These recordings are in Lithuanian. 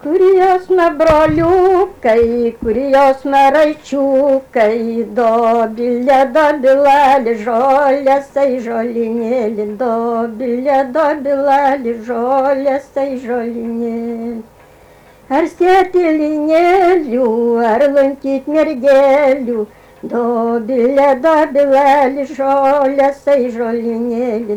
Kuriosna broliukai, kuriosna raičiukai, dobilė žolėsai žolinėlį, dobilė žolėsai žolinėlį. Ar sėti linėlių, ar lankyt mergelių, dobilė žolėsai žolinėlį,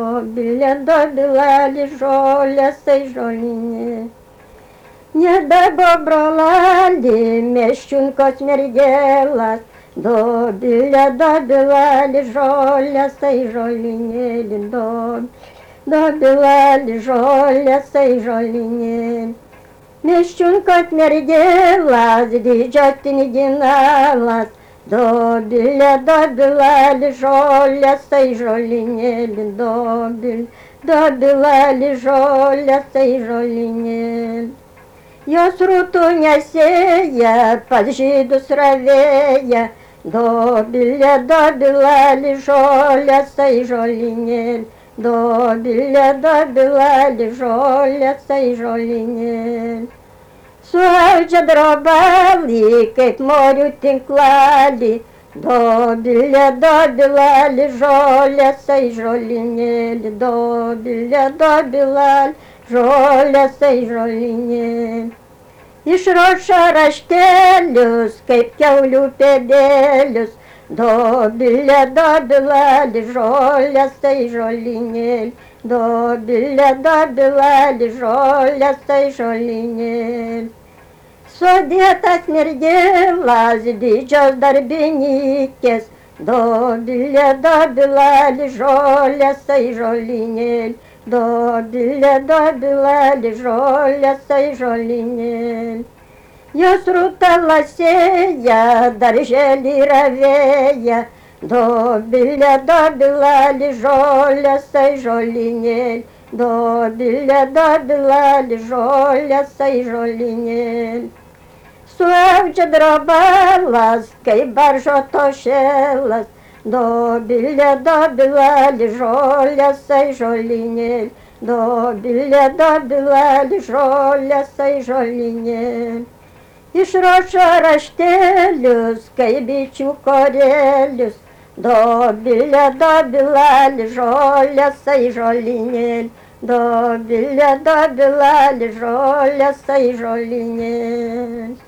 dobilė žolėsai žolinėlį. Nedabo brolali, meščiunkos mergelas, dobilė žolėsai žolinėlį, dobilė žolėsai žolinėlį. Meščiunkos mergelas, didžios piniginalas, dobilė žolėsai žolinėlį, dobilė žolėsai žolinėlį. Jos rūtų nesėja, pas žydus ravėja, dobilė žolėsai žolinėlį, dobilė žolėsai žolinėlį. Suaudžia drobalį, kaip morių tinklalį, dobilė žolėsai žolinėlį, dobilė žolėsai žolinėlį. Išroša raštelius, kaip kiaulių pėdelius, dobilė žolėsai žolinėlį, dobilė žolėsai žolinėlį. Sudėtas mergelas, didžios darbininkės, dobilė žolėsai žolinėlį, dobilė žolėsai žolinėlį. Jos rūtalą sėja, darželį ravėja, dobilė žolėsai žolinėlį, dobilė žolėsai žolinėlį. Suaudžia drobalas, kaip baržo tošelas, dobilė žolėsai žolinėlį, dobilė žolėsai žolinėlį. Išroša raštelius, kaip bičių korelius, dobilė žolėsai žolinėlį, dobilė žolėsai žolinėlį.